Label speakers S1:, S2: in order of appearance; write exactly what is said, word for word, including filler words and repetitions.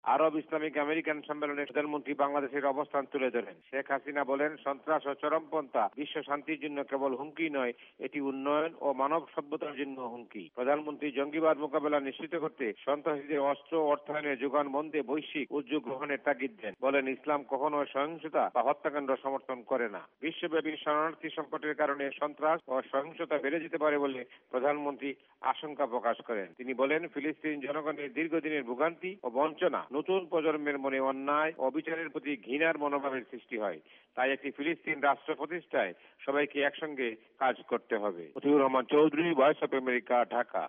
S1: আরব Islamic American সম্মেলনে প্রধানমন্ত্রী বাংলাদেশের অবস্থান তুলে ধরেন। শেখ হাসিনা বলেন, সন্ত্রাস ও চরমপন্থা বিশ্ব শান্তির জন্য কেবল হুমকি নয়, এটি উন্নয়ন ও মানব সভ্যতার জন্য হুমকি। প্রধানমন্ত্রী জঙ্গিবাদ মোকাবেলা নিশ্চিত করতে সন্ত্রাসীদের অস্ত্র অর্থায়নের যোগান বন্ধে বৈশ্বিক উদ্যোগ গ্রহণের তাগিদ দেন। বলেন, ইসলাম কখনো সহিংসতা বা হত্যাকাণ্ড সমর্থন করে না। বিশ্বব্যাপী শরণার্থী সংকটের কারণে সন্ত্রাস ও সহিংসতা বেড়ে যেতে পারে বলে প্রধানমন্ত্রী আশঙ্কা প্রকাশ করেন। তিনি বলেন, ফিলিস্তিন জনগণের দীর্ঘদিনের ভোগান্তি ও বঞ্চনা নতুন প্রজন্মের মনে অন্যায় ও বিচারের প্রতি ঘৃণার মনোভাবের সৃষ্টি হয়। তাই একটি ফিলিস্তিন রাষ্ট্র প্রতিষ্ঠায় সবাইকে একসঙ্গে কাজ করতে হবে। Motiur Rahman Chowdhury, voice of America, Dhaka.